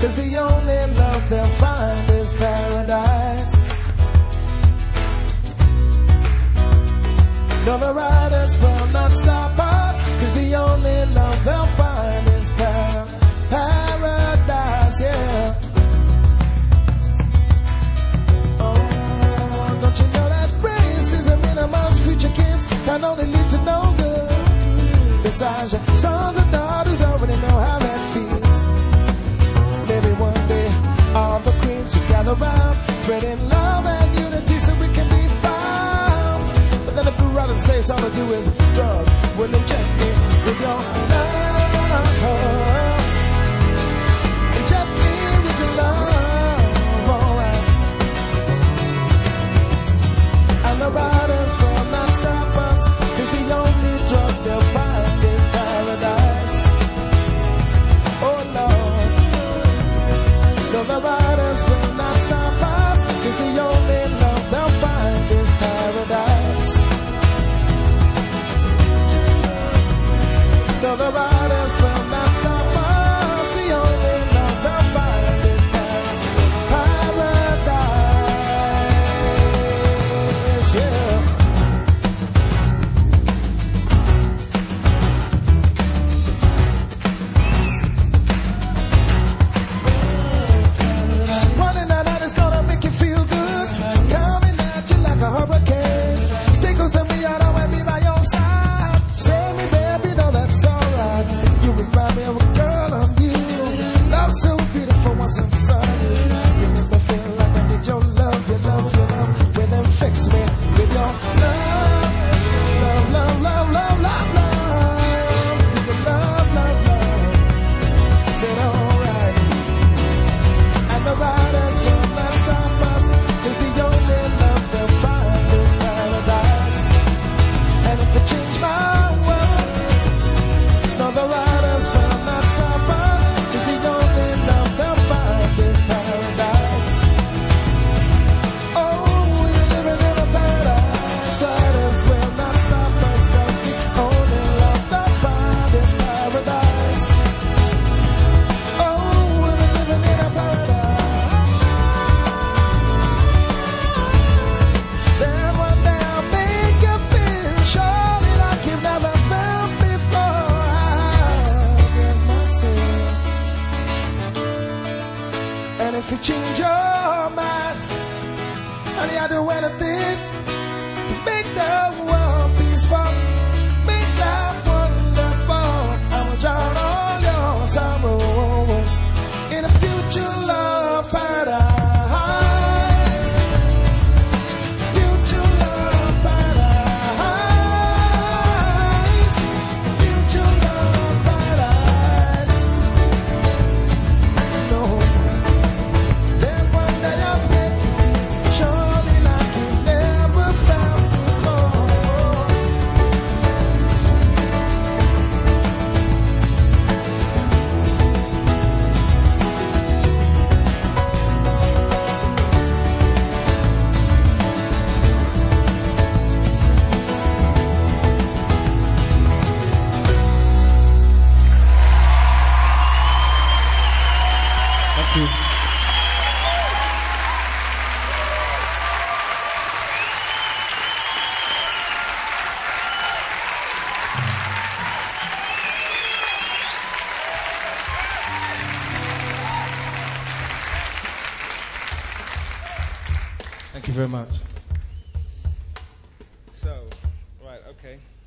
'cause the only love they'll find is paradise. No, the riders will not stop us, 'cause the only love they'll find is paradise, yeah. Oh, don't you know that racism in amongst future kids can only lead to no good? Besides, your sons and daughters already know how that feels. Maybe one day all the queens will gather round, spreading love and unity so we can be found. But then if we rather say it's all to do with drugs, we'll inject me with your love. Inject me with your love, alright. And the riders will not stop us, 'cause the only drug they'll find is paradise. Oh Lord. No, the riders will not stop us, 'cause the only love they'll find is paradise. No, the riders will not stop us, the only love they'll find is paradise, yeah. Running that night is gonna make you feel good, coming at you like a hurricane. Stay close to me, I don't want to be by your side. Say me, baby, no, that's alright. You remind me of a girl on you. Love so beautiful, once inside you. You make me feel like I need your love, your love, your love. Well, then fix me with your love, love, love, love, love, love, love. With your love, love, love. Said alright. And the riders will not stop us, 'cause the only love they'll find is paradise. And if it change my world, no, the riders will not stop us, 'cause the only love they'll find is paradise. Oh, we're living in a paradise. Riders will not stop us, 'cause the only love they'll find is paradise. Oh, we're living in a paradise. Then one day I'll make you feel surely like you've never felt before. I'll get myself. And if you change your mind, honey, I'll do anything to make the world peaceful, make life wonderful. I will drown all your sorrows in a future love paradise. Future love paradise. Future love paradise. No. Then one day I'll make you feel surely like you never felt before. Thank you. Thank you very much. So, right, okay.